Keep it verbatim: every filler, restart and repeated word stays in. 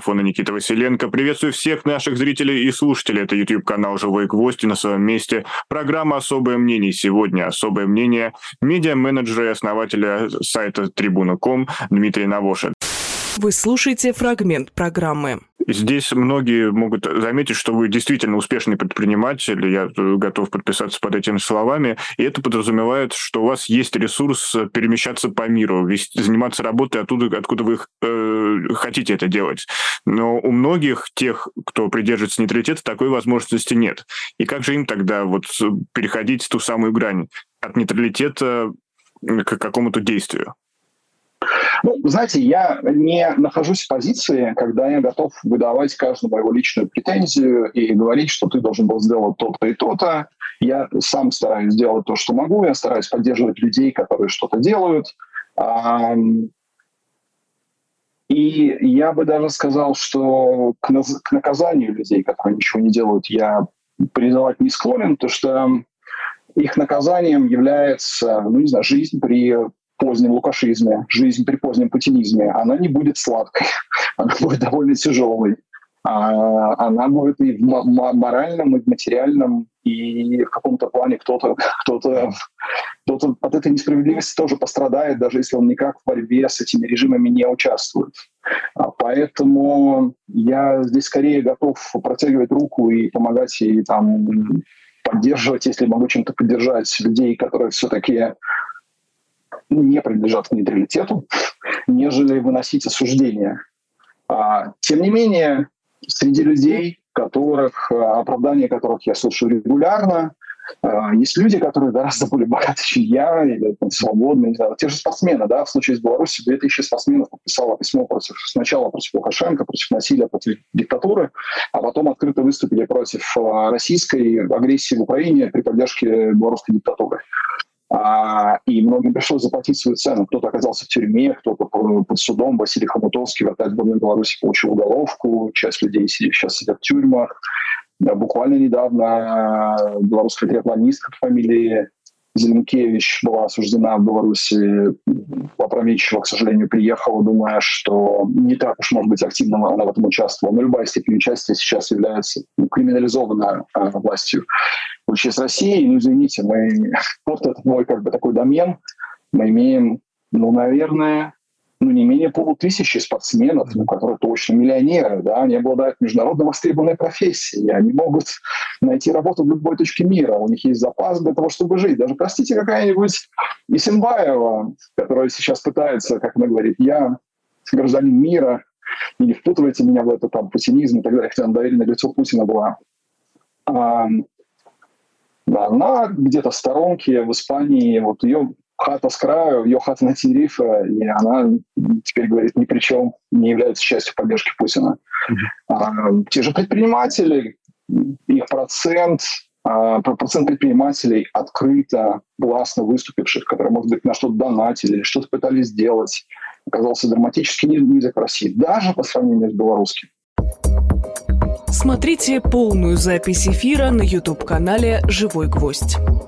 микрофона Никита Василенко. Приветствую всех наших зрителей и слушателей. Это YouTube-канал «Живой гвоздь» и на своем месте программа «Особое мнение». Сегодня особое мнение медиа-менеджера и основателя сайта трибуна точка ком Дмитрия Навошин. Вы слушаете фрагмент программы. Здесь многие могут заметить, что вы действительно успешный предприниматель, я готов подписаться под этими словами, и это подразумевает, что у вас есть ресурс перемещаться по миру, вести, заниматься работой оттуда, откуда вы э, хотите это делать. Но у многих тех, кто придерживается нейтралитета, такой возможности нет. И как же им тогда вот переходить ту самую грань от нейтралитета к какому-то действию? Ну, знаете, я не нахожусь в позиции, когда я готов выдавать каждому его личную претензию и говорить, что ты должен был сделать то-то и то-то. Я сам стараюсь делать то, что могу. Я стараюсь поддерживать людей, которые что-то делают. И я бы даже сказал, что к наказанию людей, которые ничего не делают, я призывать не склонен, потому что их наказанием является, ну, не знаю, жизнь при позднем лукашизме, жизнь при позднем путинизме, она не будет сладкой, она будет довольно тяжелой. Она будет и в моральном, и в материальном, и в каком-то плане кто-то, кто-то, кто-то от этой несправедливости тоже пострадает, даже если он никак в борьбе с этими режимами не участвует. Поэтому я здесь скорее готов протягивать руку и помогать, и там поддерживать, если могу чем-то поддержать людей, которые все-таки не принадлежат к нейтралитету, нежели выносить осуждения. А, тем не менее, среди людей, которых, оправдания которых я слышу регулярно, а, есть люди, которые гораздо более богаты, чем я, или там, свободные, не знаю, те же спортсмены. Да, в случае с Беларусью две тысячи спортсменов подписало письмо против, сначала против Лукашенко, против насилия, против диктатуры, а потом открыто выступили против российской агрессии в Украине при поддержке белорусской диктатуры. А, и многим пришлось заплатить свою цену. Кто-то оказался в тюрьме, кто-то под судом. Василий Хомутовский, вратарь сборной Беларуси, получил уголовку. Часть людей сейчас сидят в тюрьмах. Да, буквально недавно белорусская триатлонистка по фамилии Зеленкевич была осуждена в Беларуси. Опрометчиво, к сожалению, приехала, думая, что не так уж, может быть, активно она в этом участвовала. Но любая степень участия сейчас является ну, криминализованной а, властью. В случае с Россией, ну, извините, мы, вот это мой как бы такой домен, мы имеем, ну, наверное, ну, не менее полутысячи спортсменов, ну, которые точно миллионеры, да, они обладают международно востребованной профессией, они могут найти работу в любой точке мира, у них есть запас для того, чтобы жить. Даже, простите, какая-нибудь Исенбаева, которая сейчас пытается, как она говорит, я гражданин мира, и не впутывайте меня в это, там, путинизм и так далее, хотя она доверенное лицо Путина была. А, да, она где-то в сторонке в Испании, вот ее хата с краю, ее хата на Тенерифе, и она теперь говорит ни при чем, не является частью поддержки Путина. Mm-hmm. А, те же предприниматели, их процент, а, процент предпринимателей открыто, гласно выступивших, которые, может быть, на что-то донатили, что-то пытались сделать, оказался драматически низок в России, даже по сравнению с белорусским. Смотрите полную запись эфира на YouTube-канале «Живой гвоздь».